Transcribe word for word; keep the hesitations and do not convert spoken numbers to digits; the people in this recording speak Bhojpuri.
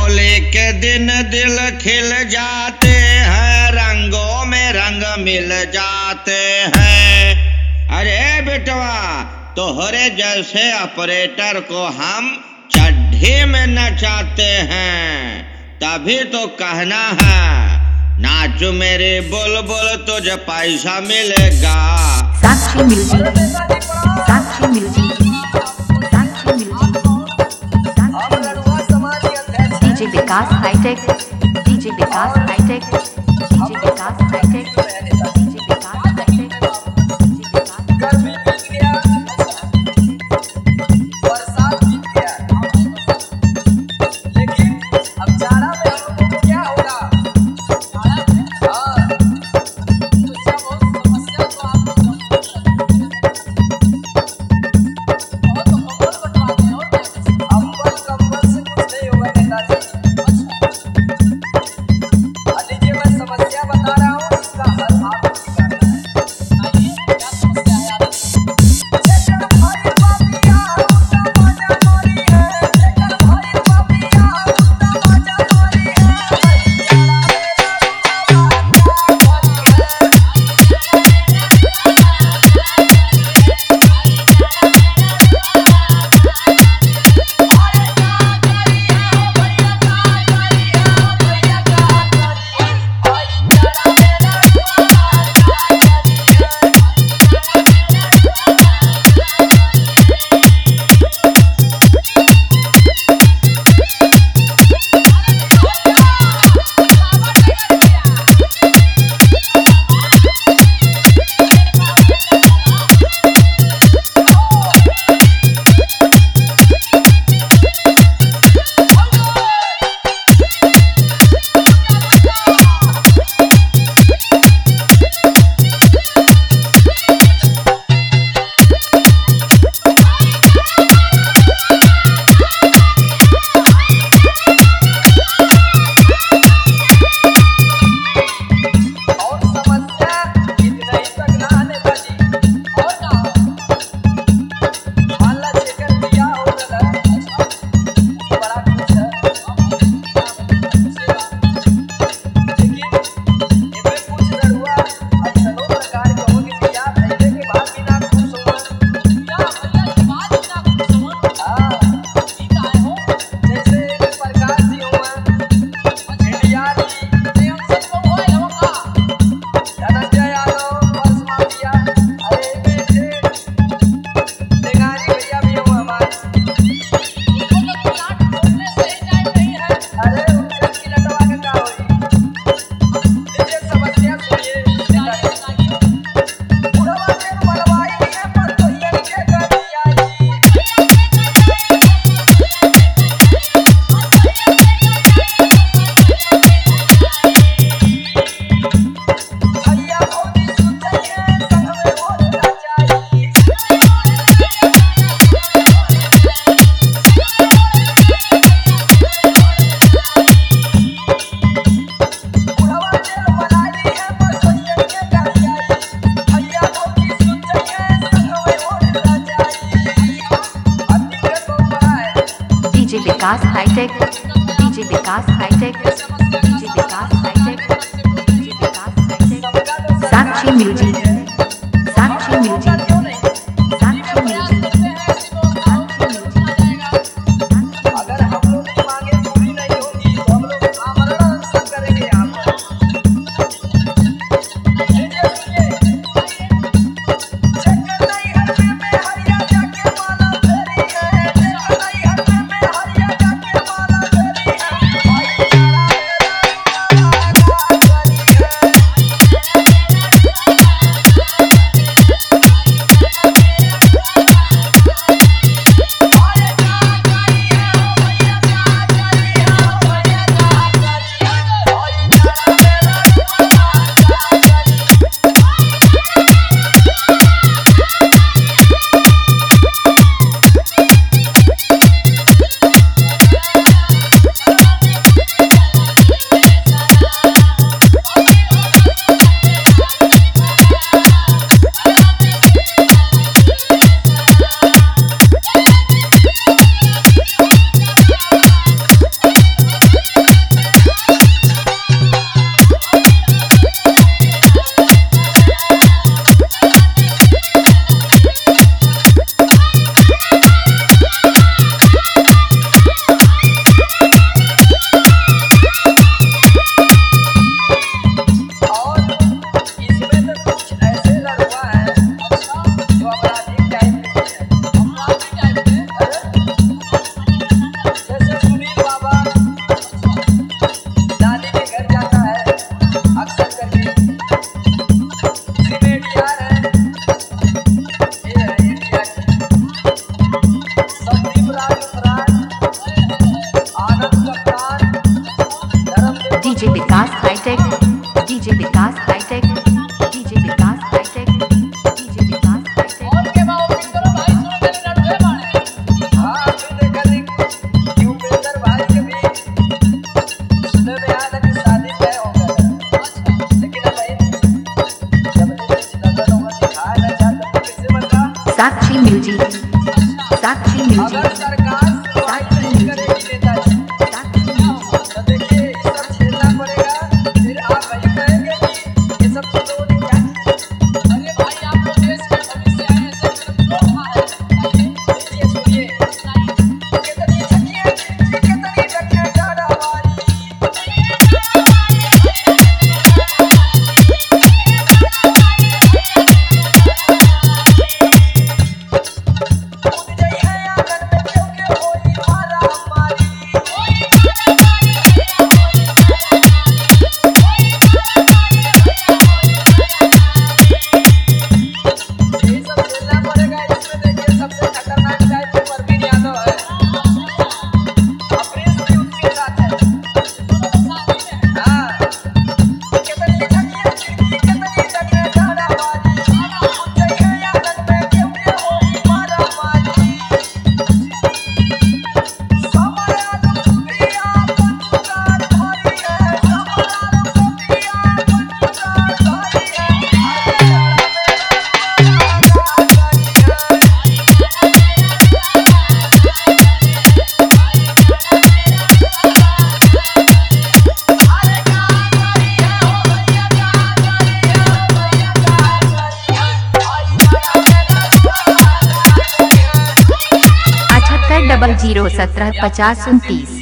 होली के दिन दिल खिल जाते हैं, रंगों में रंग मिल जाते हैं। अरे बेटवा, तोहरे जैसे ऑपरेटर को हम चड्ढी में नचाते हैं, तभी तो कहना है नाचो मेरे बुलबुल तुझे पैसा मिलेगा। Sakshi music, Sakshi music, Sakshi music, DJ Vikas hitech, DJ Vikas hitech, DJ Vikas hitech, DJ Vikas hitech, DJ Vikas. गर्मी बीत गया, बरसात बीत गया, लेकिन अब जाड़ा में हम लोगों को क्या होगा? हाँ, तो क्या बहुत समस्या तो आप लोग बहुत तो कंबल बंटवाते हैं और क्या? अम्बल कंबल से कुछ नहीं होगा नेताजी। देखिए मैं समस्या बता रहा हूँ, इसका हल आप ही करना है। आइए, क्या समस्या है आप? चेकर भाई बाबिया उतना मजा मारी है, चेकर भाई बाबिया उतना मजा मारी है, जाड़ा DJ Vikas hitech, DJ Vikas hitech, DJ Vikas hitech, DJ Vikas hitech. Sakshi music, Sakshi music, Sakshi music, Sakshi music. अगर हम लोग की मांगे पूरी नहीं होगी तो हम लोग आमरण अनशन करेंगे यहाँ पर। लीजिए सुनिए, चक्कर नहीं हटने में हरिया जाके माला फेरी है, चक्कर नहीं हटने में हरिया जाके माला फेरी है, भाई जाड़ा डबल जीरो सत्रह पचास उनतीस।